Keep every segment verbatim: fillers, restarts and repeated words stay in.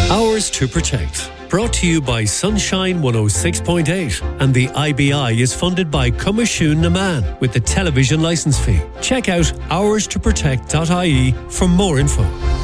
Hours to Protect. Brought to you by Sunshine one oh six point eight, and the I B I is funded by Cumashoon Naman with the television licence fee. Check out hours to protect dot I E for more info.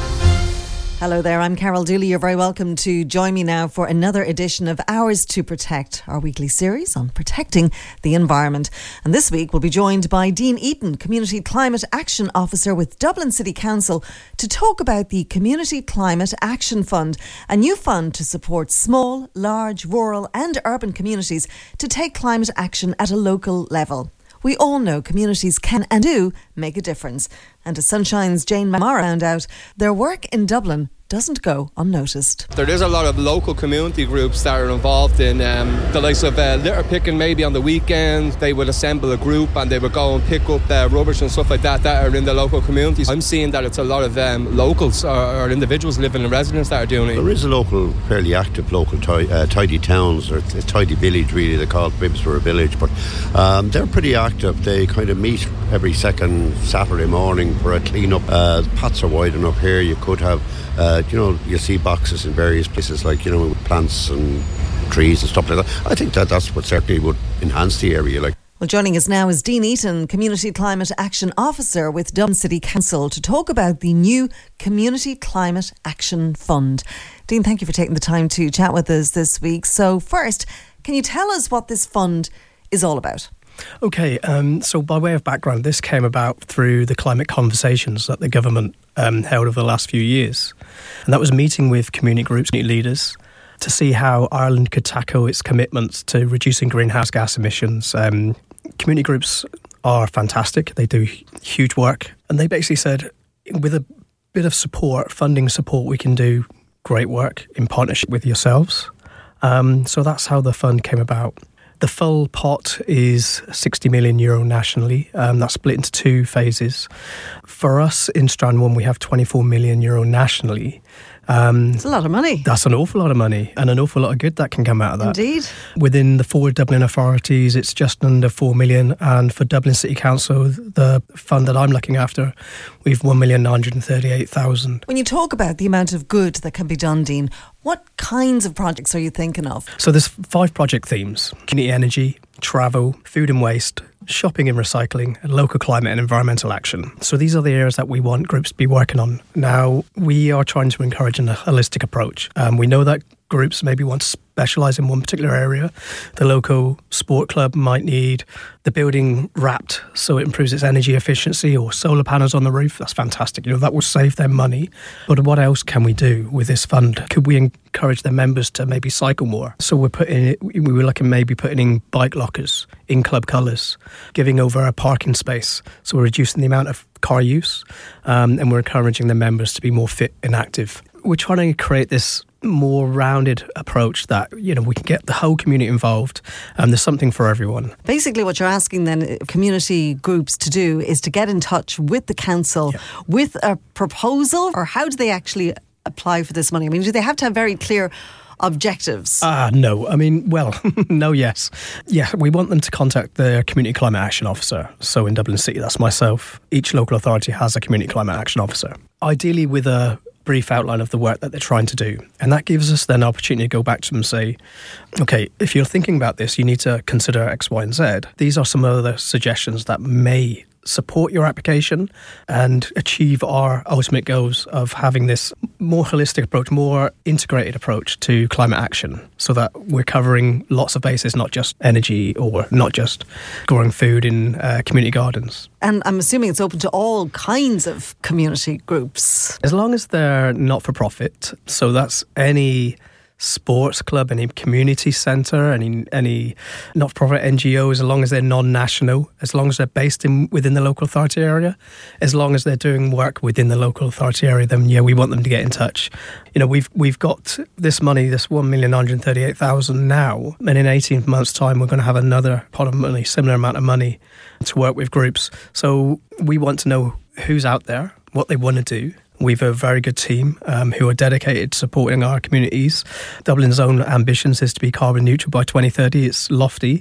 Hello there, I'm Carol Dooley. You're very welcome to join me now for another edition of Hours to Protect, our weekly series on protecting the environment. And this week we'll be joined by Dean Eaton, Community Climate Action Officer with Dublin City Council, to talk about the Community Climate Action Fund, a new fund to support small, large, rural and urban communities to take climate action at a local level. We all know communities can and do make a difference. And as Sunshine's Jane Mara found out, their work in Dublin doesn't go unnoticed. There is a lot of local community groups that are involved in um, the likes of uh, litter picking. Maybe on the weekends they would assemble a group and they would go and pick up uh, rubbish and stuff like that that are in the local communities. I'm seeing that it's a lot of um, locals or, or individuals living in residence that are doing it. There is a local, fairly active local t- uh, tidy towns, or a tidy village really, they call it Bibsborough Village, but um, they're pretty active. They kind of meet every second Saturday morning for a clean up. Uh, the paths are wide enough here. You could have Uh, you know, you see boxes in various places, like, you know, with plants and trees and stuff like that. I think that that's what certainly would enhance the area. Like. Well, joining us now is Dean Eaton, Community Climate Action Officer with Dublin City Council, to talk about the new Community Climate Action Fund. Dean, thank you for taking the time to chat with us this week. So first, can you tell us what this fund is all about? Okay, um, so by way of background, this came about through the climate conversations that the government um, held over the last few years. And that was meeting with community groups, community leaders, to see how Ireland could tackle its commitments to reducing greenhouse gas emissions. Um, community groups are fantastic. They do huge work. And they basically said, with a bit of support, funding support, we can do great work in partnership with yourselves. Um, so that's how the fund came about. The full pot is sixty million euro nationally. Um, that's split into two phases. For us in Strand one, we have twenty-four million euro nationally. Um, That's a lot of money. That's an awful lot of money, and an awful lot of good that can come out of that. Indeed. Within the four Dublin authorities, it's just under four million, and for Dublin City Council, the fund that I'm looking after, we've one million nine hundred thirty-eight thousand. When you talk about the amount of good that can be done, Dean, what kinds of projects are you thinking of? So there's five project themes: community energy, travel, food and waste, shopping and recycling, and local climate and environmental action. So these are the areas that we want groups to be working on. Now, we are trying to encourage a holistic approach. Um, we know that groups maybe want to specialise in one particular area. The local sport club might need the building wrapped so it improves its energy efficiency, or solar panels on the roof. That's fantastic. You know, that will save them money. But what else can we do with this fund? Could we encourage their members to maybe cycle more? So we're putting, we were looking maybe putting in bike lockers in club colours, giving over a parking space. So we're reducing the amount of car use, um, and we're encouraging the members to be more fit and active. We're trying to create this more rounded approach that, you know, we can get the whole community involved, and there's something for everyone. Basically what you're asking then community groups to do is to get in touch with the council yeah. with a proposal, or how do they actually apply for this money? I mean, do they have to have very clear objectives? Ah, uh, no. I mean, well, no, yes. Yeah, we want them to contact their Community Climate Action Officer. So in Dublin City, that's myself. Each local authority has a Community Climate Action Officer. Ideally with a brief outline of the work that they're trying to do. And that gives us then an opportunity to go back to them and say, okay, if you're thinking about this, you need to consider X, Y, and Z. These are some other suggestions that may support your application and achieve our ultimate goals of having this more holistic approach, more integrated approach to climate action, so that we're covering lots of bases, not just energy or not just growing food in uh, community gardens. And I'm assuming it's open to all kinds of community groups. As long as they're not-for-profit, so that's any sports club, any community centre, any any not-for-profit N G Os, as long as they're non-national, as long as they're based in within the local authority area, as long as they're doing work within the local authority area, then yeah, we want them to get in touch. You know, we've we've got this money, this one million nine hundred thirty-eight thousand now, and in eighteen months' time, we're going to have another pot of money, similar amount of money, to work with groups. So we want to know who's out there, what they want to do. We've a very good team um, who are dedicated to supporting our communities. Dublin's own ambitions is to be carbon neutral by twenty thirty. It's lofty,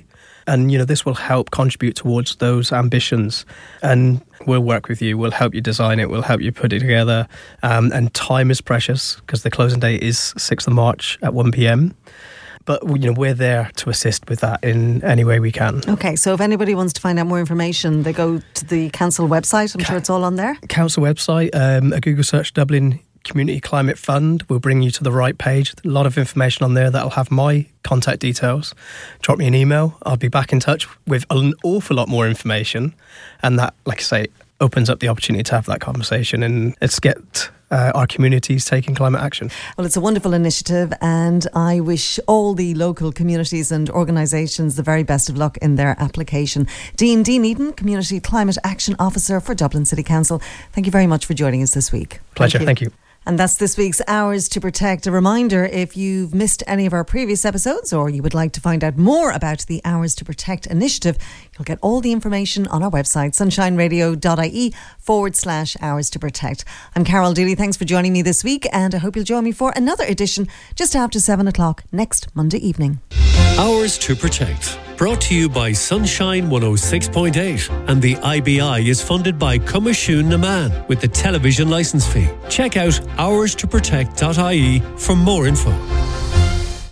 And, you know, this will help contribute towards those ambitions. And we'll work with you. We'll help you design it. We'll help you put it together. Um, and time is precious because the closing date is sixth of March at one p.m. But, you know, we're there to assist with that in any way we can. Okay, so if anybody wants to find out more information, they go to the council website. I'm Ca- sure it's all on there. Council website, um, a Google search, Dublin Community Climate Fund, will bring you to the right page. A lot of information on there that'll have my contact details. Drop me an email. I'll be back in touch with an awful lot more information. And that, like I say, opens up the opportunity to have that conversation and let's get uh, our communities taking climate action. Well, it's a wonderful initiative and I wish all the local communities and organisations the very best of luck in their application. Dean, Dean Eden, Community Climate Action Officer for Dublin City Council, thank you very much for joining us this week. Pleasure, thank you. Thank you. And that's this week's Hours to Protect. A reminder, if you've missed any of our previous episodes or you would like to find out more about the Hours to Protect initiative, you'll get all the information on our website, sunshineradio.ie forward slash Hours to Protect. I'm Carol Dooley. Thanks for joining me this week and I hope you'll join me for another edition just after seven o'clock next Monday evening. Hours to Protect. Brought to you by Sunshine one oh six point eight, and the I B I is funded by Comishún na Man with the television licence fee. Check out hours to protect dot I E for more info.